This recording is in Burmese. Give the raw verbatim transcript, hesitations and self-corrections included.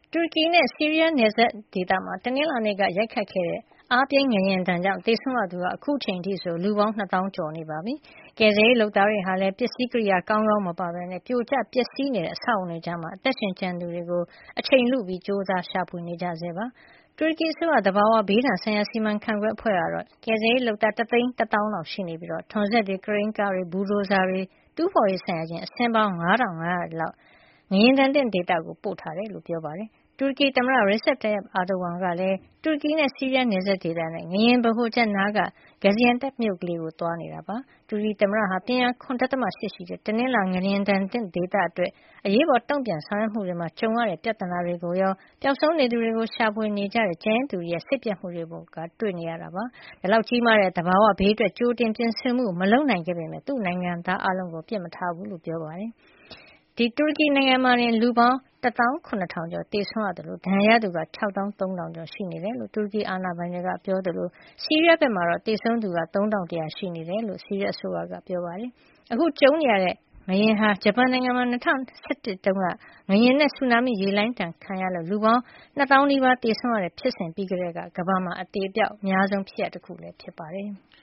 တူရကီနဲ့ဆီးရီးယားနယ်စပ်ဒေသမှာတနင်္လာနေ့ကရိုက်ခတ်ခဲ့တဲ့အားပြင်းငလျင်ဒဏ်ကြောင့်သေဆုံးရသူဟာအခုချိန်ထိဆိုလူပေါင်းနှစ်သောင်းကျော်နေပါပြီ။ကယ်ဆယ်ရေးလုပ်သားတွေဟာလည်းပစ္စည်းကိရိယာကောင်းကောင်းမပါဘဲပြိုကျပျက်စီးနေတဲ့အဆောက်အအုံတွေကြားမှာအသက်ရှင်ကျန်သူတွေကိုအချိန်လုပြီးကြိုးစားရှာဖွေနေကြဆဲပါ။တူရကီအစိုးရသဘာဝဘေးဒဏ်ဆိုင်ရာစီမံခန့်ခွဲအဖွဲ့ကတော့ကယ်ဆယ်ရေးလုပ်သားတသိန်းတသောင်းလောက်ရှိနေပြီးထွန်စက်တွေ၊ကရိန်းကားတွေ၊ဘူဒိုဇာတွေတူးဖေါ်ရေးဆိုင်ရာယာဉ်အစင်းပေါင်းငါးထောင်ငါးရာလောက်ငလျင်ဒဏ်သင့်ဒေသကိုပို့ထားတယ်လို့ပြောပါတယ်။တူရကီသမ္မတ Recep Tayyip Erdogan ကလည်းတူရကီနဲ့ဆီးရီးယားနယ်စပ်ဒေသနဲ့ငလျင်ဗဟိုချက်နားက Gaziantep မြို့ကလေးကိုသွားနေတာပါ။တူရကီသမ္မတဟာပြင်းအား ၇.၈ ရှိတဲ့တနင်္လာငလျင်ဒဏ်သင့်ဒေသအတွက်အရေးပေါ်တုံ့ပြန်ဆောင်ရွက်မှုတွေမှာကြုံရတဲ့ပြဿနာတွေကိုရောပျောက်ဆုံးနေသူတွေကိုရှာဖွေနေကြတဲ့ကျန်ရစ်သူတွေရဲ့စိတ်ပျက်မှုတွေကိုပါတွေ့နေရတာပါ။ဒီလောက်ကြီးမားတဲ့သဘာဝဘေးအတွက်ကြိုတင်ပြင်ဆင်မှုမလုပ်နိုင်ခဲ့ပေမယ့်သူ့နိုင်ငံသားအားလုံးကိုပစ်မထားဘူးလို့ပြောပါတယ်။တူရကီနိုင်ငံမှာတင်လူပေါင်းတသောင်းခုနှစ်ထောင်ကျော်သေဆုံးရသလိုဒဏ်ရာရသူကခြောက်သောင်းသုံးထောင်ကျော်ရှိနေတယ်လို့တူရကီအာဏာပိုင်တွေကပြောသလိုဆီးရီးယားဘက်မှာတော့သေဆုံးသူကသုံးထောင်တရာရှိနေတယ်လို့ဆီးရီးယားအစိုးရကပြောပါတယ်။အခုကြုံနေရတဲ့ငလျင်ဟာဂျပန်နိုင်ငံမှာ၂၀၁၁တုန်းကငလျင်နဲ့ဆူနာမိရေလှိုင်းဒဏ်ခံရလို့လူပေါင်းနှစ်သောင်းနီးပါးသေဆုံးရတဲ့ဖြစ်စဉ်ပြီးကတည်းကကမ္ဘာမှာအသေအပျောက်အများဆုံးဖြစ်ရပ်တခုလည်းဖြစ်ပါတယ်။